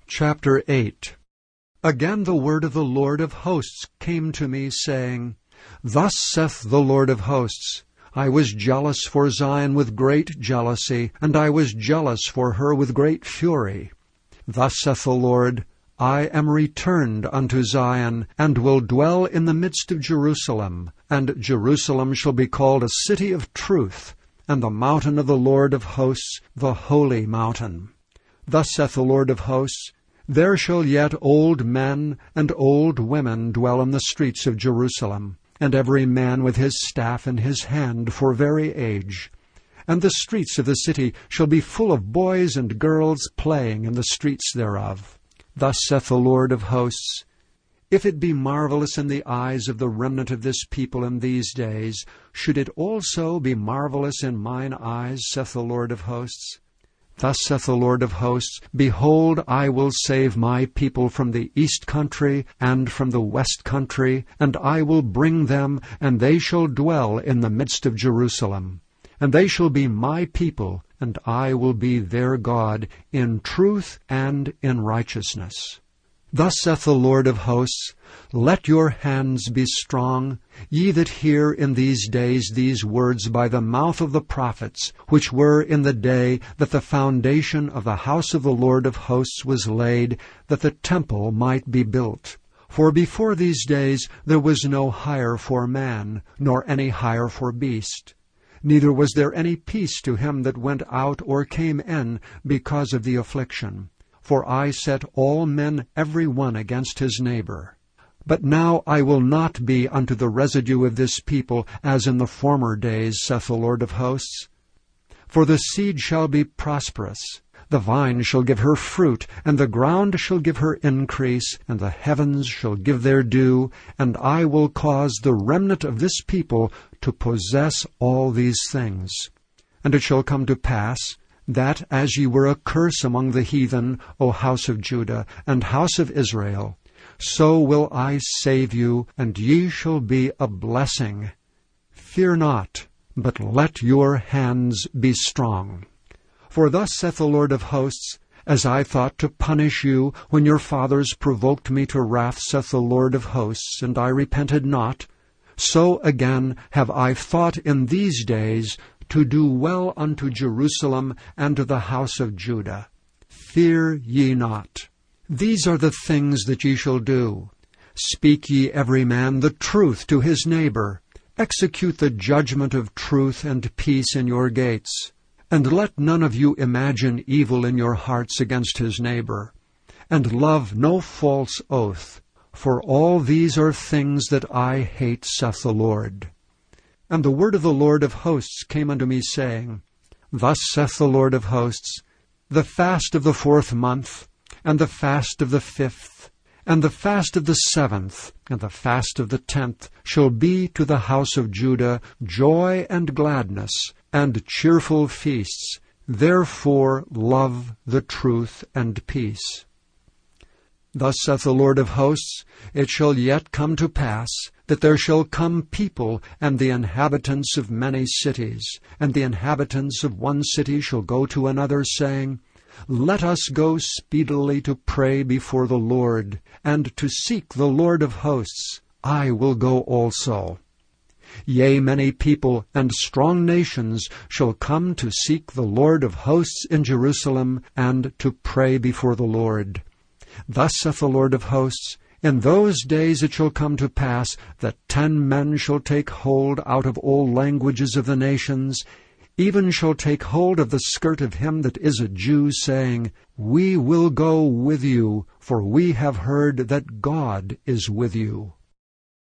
Chapter 8. Again the word of the Lord of hosts came to me, saying, Thus saith the Lord of hosts, I was jealous for Zion with great jealousy, and I was jealous for her with great fury. Thus saith the Lord, I am returned unto Zion, and will dwell in the midst of Jerusalem, and Jerusalem shall be called a city of truth, and the mountain of the Lord of hosts, the holy mountain. Thus saith the Lord of hosts, There shall yet old men and old women dwell in the streets of Jerusalem, and every man with his staff in his hand for very age. And the streets of the city shall be full of boys and girls playing in the streets thereof. Thus saith the Lord of hosts, If it be marvelous in the eyes of the remnant of this people in these days, should it also be marvelous in mine eyes, saith the Lord of hosts? Thus saith the Lord of hosts, Behold, I will save my people from the east country and from the west country, and I will bring them, and they shall dwell in the midst of Jerusalem. And they shall be my people, and I will be their God, in truth and in righteousness. Thus saith the Lord of hosts, Let your hands be strong, ye that hear in these days these words by the mouth of the prophets, which were in the day that the foundation of the house of the Lord of hosts was laid, that the temple might be built. For before these days there was no hire for man, nor any hire for beast. Neither was there any peace to him that went out or came in, because of the affliction. For I set all men every one against his neighbor. But now I will not be unto the residue of this people as in the former days, saith the Lord of hosts. For the seed shall be prosperous, the vine shall give her fruit, and the ground shall give her increase, and the heavens shall give their dew, and I will cause the remnant of this people to possess all these things. And it shall come to pass, that as ye were a curse among the heathen, O house of Judah, and house of Israel, so will I save you, and ye shall be a blessing. Fear not, but let your hands be strong. For thus saith the Lord of hosts, As I thought to punish you, when your fathers provoked me to wrath, saith the Lord of hosts, and I repented not, so again have I thought in these days to do well unto Jerusalem and to the house of Judah. Fear ye not. These are the things that ye shall do. Speak ye every man the truth to his neighbor. Execute the judgment of truth and peace in your gates. And let none of you imagine evil in your hearts against his neighbor. And love no false oath. For all these are things that I hate, saith the Lord. And the word of the Lord of hosts came unto me, saying, Thus saith the Lord of hosts, The fast of the 4th month, and the fast of the 5th, and the fast of the 7th, and the fast of the 10th shall be to the house of Judah joy and gladness, and cheerful feasts. Therefore love the truth and peace. Thus saith the Lord of hosts, It shall yet come to pass, that there shall come people, and the inhabitants of many cities, and the inhabitants of one city shall go to another, saying, Let us go speedily to pray before the Lord, and to seek the Lord of hosts. I will go also. Yea, many people and strong nations shall come to seek the Lord of hosts in Jerusalem, and to pray before the Lord. Thus saith the Lord of hosts, In those days it shall come to pass that 10 men shall take hold out of all languages of the nations, even shall take hold of the skirt of him that is a Jew, saying, We will go with you, for we have heard that God is with you.